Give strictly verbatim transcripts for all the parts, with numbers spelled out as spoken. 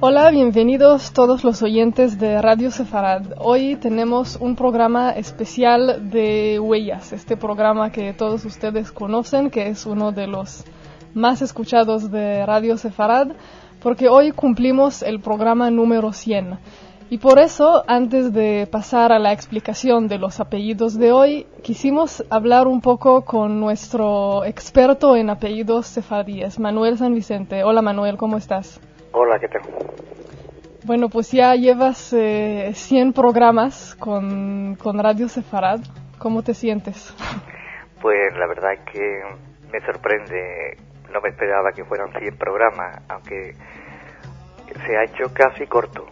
Hola, bienvenidos todos los oyentes de Radio Sefarad. Hoy tenemos un programa especial de Huellas, este programa que todos ustedes conocen, que es uno de los más escuchados de Radio Sefarad, porque hoy cumplimos el programa número cien. Y por eso, antes de pasar a la explicación de los apellidos de hoy, quisimos hablar un poco con nuestro experto en apellidos sefardíes, Manuel San Vicente. Hola Manuel, ¿cómo estás? Hola, ¿qué tal? Bueno, pues ya llevas eh, cien programas con, con Radio Sefarad. ¿Cómo te sientes? Pues la verdad es que me sorprende. No me esperaba que fueran cien programas, aunque se ha hecho casi corto.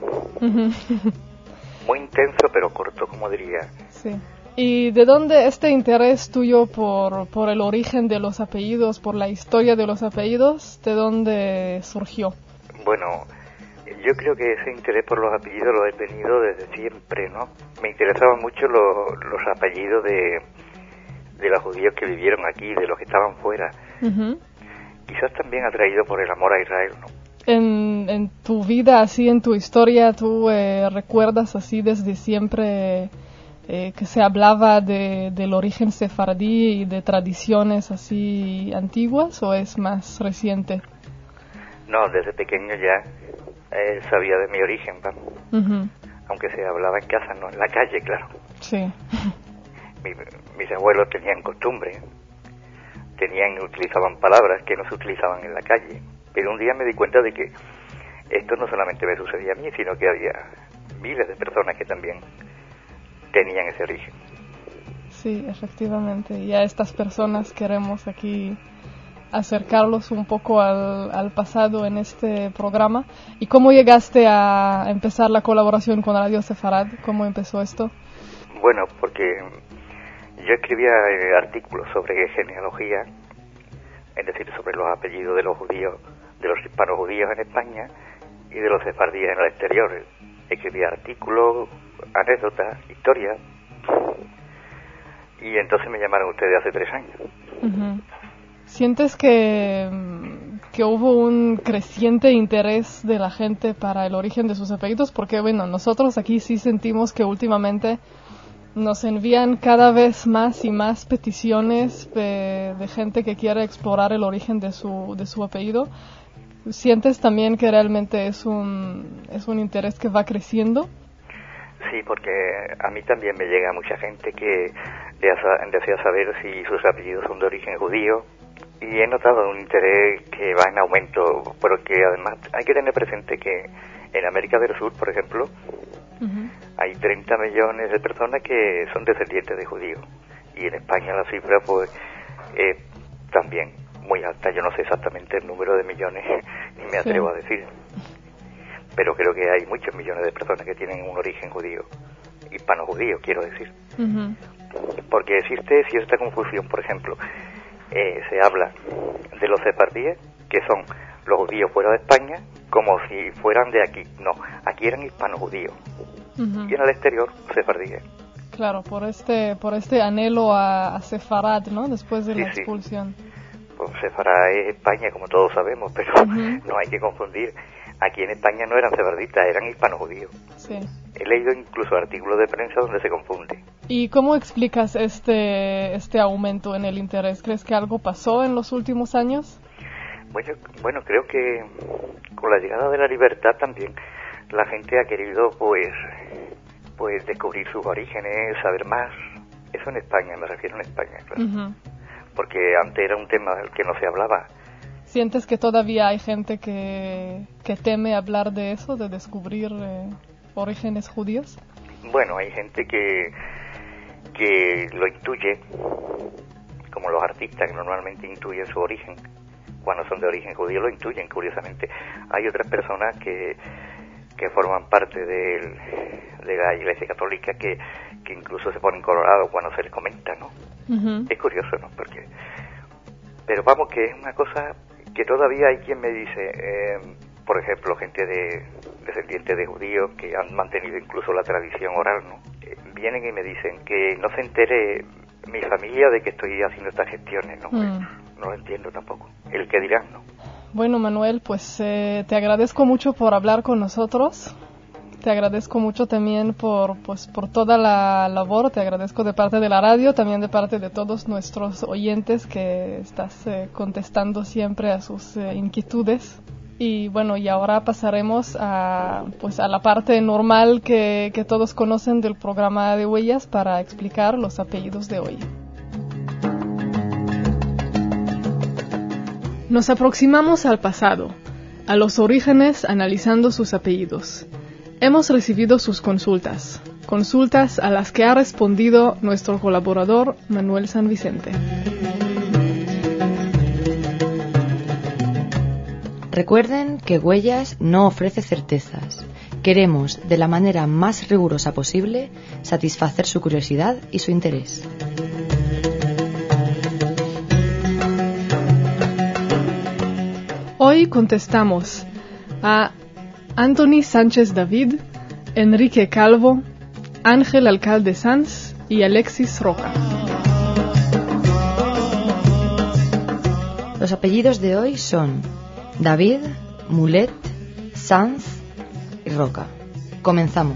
Muy intenso, pero corto, como diría. Sí. ¿Y de dónde este interés tuyo por, por el origen de los apellidos, por la historia de los apellidos, de dónde surgió? Bueno, yo creo que ese interés por los apellidos lo he tenido desde siempre, ¿no? Me interesaban mucho los, los apellidos de, de los judíos que vivieron aquí, de los que estaban fuera. Uh-huh. Quizás también atraído por el amor a Israel, ¿no? En, en tu vida, así en tu historia, ¿tú eh, recuerdas así desde siempre eh, que se hablaba de, del origen sefardí y de tradiciones así antiguas, o es más reciente? No, desde pequeño ya eh, sabía de mi origen, vamos. Uh-huh. Aunque se hablaba en casa, no en la calle, claro. Sí. Mi, mis abuelos tenían costumbre, tenían y utilizaban palabras que no se utilizaban en la calle. Pero un día me di cuenta de que esto no solamente me sucedía a mí, sino que había miles de personas que también tenían ese origen. Sí, efectivamente. Y a estas personas queremos aquí acercarlos un poco al, al pasado en este programa. ¿Y cómo llegaste a empezar la colaboración con Radio Sefarad? ¿Cómo empezó esto? Bueno, porque yo escribía eh, artículos sobre genealogía, es decir, sobre los apellidos de los judíos, de los hispanos judíos en España y de los sefardíes en el exterior. Escribía artículos, anécdotas, historias, y entonces me llamaron ustedes hace tres años. Uh-huh. ¿Sientes que, que hubo un creciente interés de la gente para el origen de sus apellidos? Porque, bueno, nosotros aquí sí sentimos que últimamente nos envían cada vez más y más peticiones de, de gente que quiere explorar el origen de su, de su apellido. ¿Sientes también que realmente es un, es un interés que va creciendo? Sí, porque a mí también me llega mucha gente que desea saber si sus apellidos son de origen judío. Y he notado un interés que va en aumento, porque además hay que tener presente que en América del Sur, por ejemplo, uh-huh, hay treinta millones de personas que son descendientes de judíos. Y en España la cifra, pues, es también muy alta. Yo no sé exactamente el número de millones, ni me atrevo sí. a decir. Pero creo que hay muchos millones de personas que tienen un origen judío, hispano-judío, quiero decir. Uh-huh. Porque existe cierta confusión, por ejemplo. Eh, se habla de los sefardíes, que son los judíos fuera de España, como si fueran de aquí. No, aquí eran hispanos-judíos. Uh-huh. Y en el exterior, sefardíes. Claro, por este por este anhelo a, a Sefarad, ¿no? Después de sí, la expulsión. Sí. Pues Sefarad es España, como todos sabemos, pero uh-huh, no hay que confundir. Aquí en España no eran sefarditas, eran hispanos-judíos. Sí. He leído incluso artículos de prensa donde se confunde. ¿Y cómo explicas este este aumento en el interés? ¿Crees que algo pasó en los últimos años? Bueno, bueno, creo que con la llegada de la libertad también la gente ha querido pues pues descubrir sus orígenes, saber más. Eso en España, me refiero en España, claro. Uh-huh. Porque antes era un tema del que no se hablaba. ¿Sientes que todavía hay gente que, que teme hablar de eso, de descubrir eh, orígenes judíos? Bueno, hay gente que que lo intuye, como los artistas que normalmente intuyen su origen. Cuando son de origen judío lo intuyen, curiosamente. Hay otras personas que que forman parte del, de la Iglesia Católica que, que incluso se ponen colorados cuando se les comenta, ¿no? Uh-huh. Es curioso, ¿no? Porque, pero vamos, que es una cosa que todavía hay quien me dice, eh, por ejemplo, gente de descendientes de judíos que han mantenido incluso la tradición oral, ¿no? Eh, vienen y me dicen que no se entere mi familia de que estoy haciendo estas gestiones, ¿no? Mm. No lo entiendo tampoco. El que dirán, ¿no? Bueno, Manuel, pues eh, te agradezco mucho por hablar con nosotros. Te agradezco mucho también por, pues, por toda la labor. Te agradezco de parte de la radio, también de parte de todos nuestros oyentes que estás eh, contestando siempre a sus eh, inquietudes. Y bueno, y ahora pasaremos a, pues, a la parte normal que, que todos conocen del programa de Huellas para explicar los apellidos de hoy. Nos aproximamos al pasado, a los orígenes analizando sus apellidos. Hemos recibido sus consultas, consultas a las que ha respondido nuestro colaborador Manuel San Vicente. Recuerden que Huellas no ofrece certezas. Queremos, de la manera más rigurosa posible, satisfacer su curiosidad y su interés. Hoy contestamos a Anthony Sánchez David, Enrique Calvo, Ángel Alcalde Sanz y Alexis Roca. Los apellidos de hoy son David, Mulet, Sanz y Roca. Comenzamos.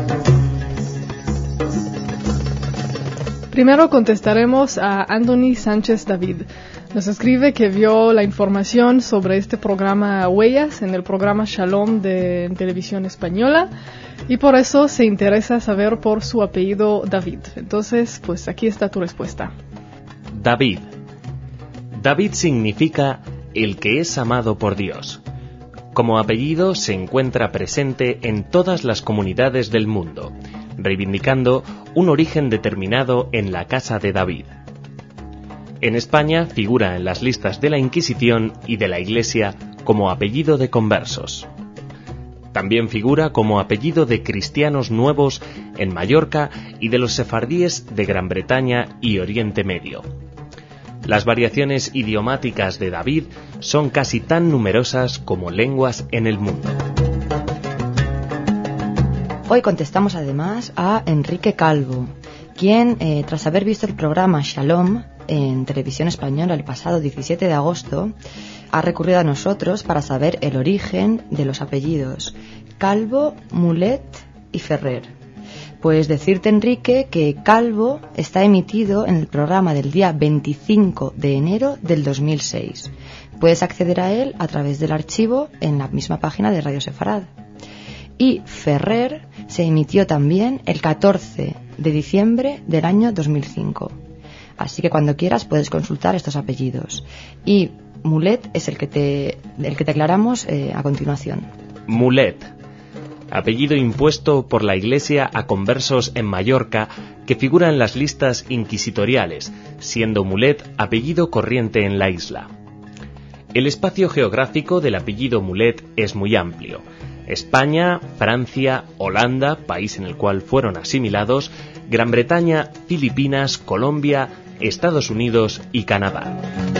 Primero contestaremos a Anthony Sánchez David. Nos escribe que vio la información sobre este programa Huellas en el programa Shalom de Televisión Española y por eso se interesa saber por su apellido David. Entonces, pues aquí está tu respuesta. David. David significa el que es amado por Dios. Como apellido se encuentra presente en todas las comunidades del mundo, reivindicando un origen determinado en la casa de David. En España figura en las listas de la Inquisición y de la Iglesia como apellido de conversos. También figura como apellido de cristianos nuevos en Mallorca y de los sefardíes de Gran Bretaña y Oriente Medio. Las variaciones idiomáticas de David son casi tan numerosas como lenguas en el mundo. Hoy contestamos además a Enrique Calvo, quien, eh, tras haber visto el programa Shalom en Televisión Española el pasado diecisiete de agosto, ha recurrido a nosotros para saber el origen de los apellidos Calvo, Mulet y Ferrer. Pues decirte, Enrique, que Calvo está emitido en el programa del día veinticinco de enero del dos mil seis. Puedes acceder a él a través del archivo en la misma página de Radio Sefarad. Y Ferrer se emitió también el catorce de diciembre del año dos mil cinco. Así que cuando quieras puedes consultar estos apellidos. Y Mulet es el que te, el que te aclaramos eh, a continuación. Mulet, apellido impuesto por la Iglesia a conversos en Mallorca que figura en las listas inquisitoriales, siendo Mulet apellido corriente en la isla. El espacio geográfico del apellido Mulet es muy amplio. España, Francia, Holanda, país en el cual fueron asimilados, Gran Bretaña, Filipinas, Colombia, Estados Unidos y Canadá.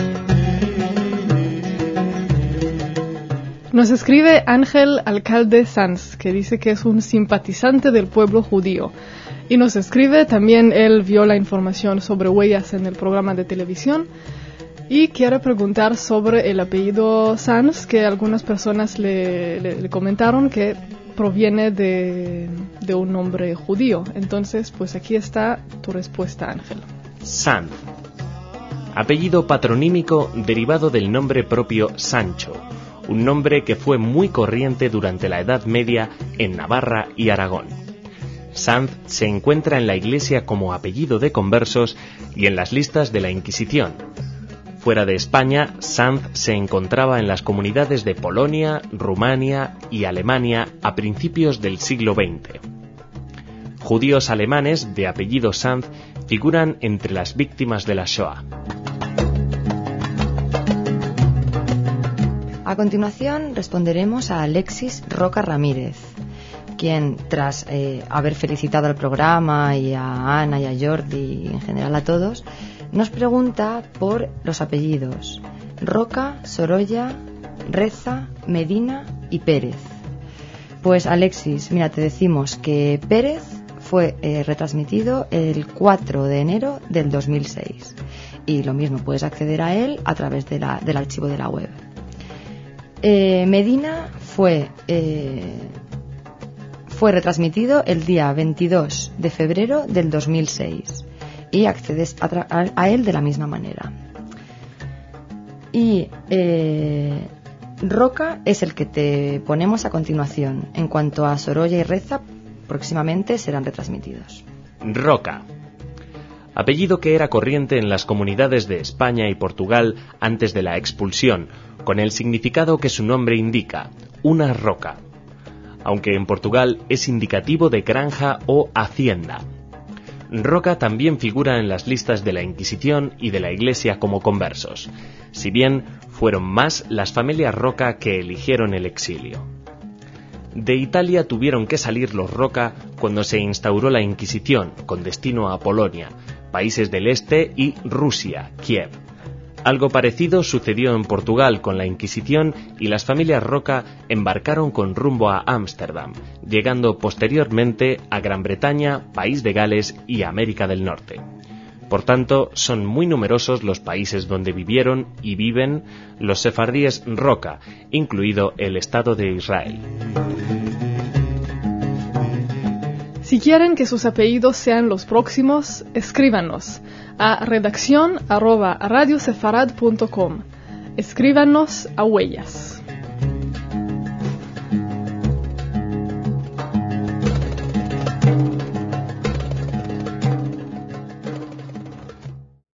Nos escribe Ángel Alcalde Sanz, que dice que es un simpatizante del pueblo judío. Y nos escribe, también él vio la información sobre Huellas en el programa de televisión y quiere preguntar sobre el apellido Sanz, que algunas personas le, le, le comentaron que proviene de, de un nombre judío. Entonces, pues aquí está tu respuesta, Ángel. Sanz, apellido patronímico derivado del nombre propio Sancho, un nombre que fue muy corriente durante la Edad Media en Navarra y Aragón. Sanz se encuentra en la Iglesia como apellido de conversos y en las listas de la Inquisición. Fuera de España, Sanz se encontraba en las comunidades de Polonia, Rumania y Alemania a principios del siglo veinte. Judíos alemanes de apellido Sanz figuran entre las víctimas de la Shoah. A continuación responderemos a Alexis Roca Ramírez, quien, tras eh, haber felicitado al programa y a Ana y a Jordi y en general a todos, nos pregunta por los apellidos Roca, Sorolla, Reza, Medina y Pérez. Pues Alexis, mira, te decimos que Pérez fue eh, retransmitido el cuatro de enero del dos mil seis y lo mismo, puedes acceder a él a través de la, del archivo de la web. Eh, Medina fue, eh, fue retransmitido el día veintidós de febrero del dos mil seis y accedes a, tra- a, a él de la misma manera. Y eh, Roca es el que te ponemos a continuación. En cuanto a Sorolla y Reza, próximamente serán retransmitidos. Roca. Apellido que era corriente en las comunidades de España y Portugal antes de la expulsión, con el significado que su nombre indica, una roca. Aunque en Portugal es indicativo de granja o hacienda. Roca también figura en las listas de la Inquisición y de la Iglesia como conversos, si bien fueron más las familias Roca que eligieron el exilio. De Italia tuvieron que salir los Roca cuando se instauró la Inquisición, con destino a Polonia, países del este y Rusia, Kiev. Algo parecido sucedió en Portugal con la Inquisición y las familias Roca embarcaron con rumbo a Ámsterdam, llegando posteriormente a Gran Bretaña, País de Gales y América del Norte. Por tanto, son muy numerosos los países donde vivieron y viven los sefardíes Roca, incluido el Estado de Israel. Si quieren que sus apellidos sean los próximos, escríbanos a redacción arroba radiosefarad punto com. Escríbanos a Huellas.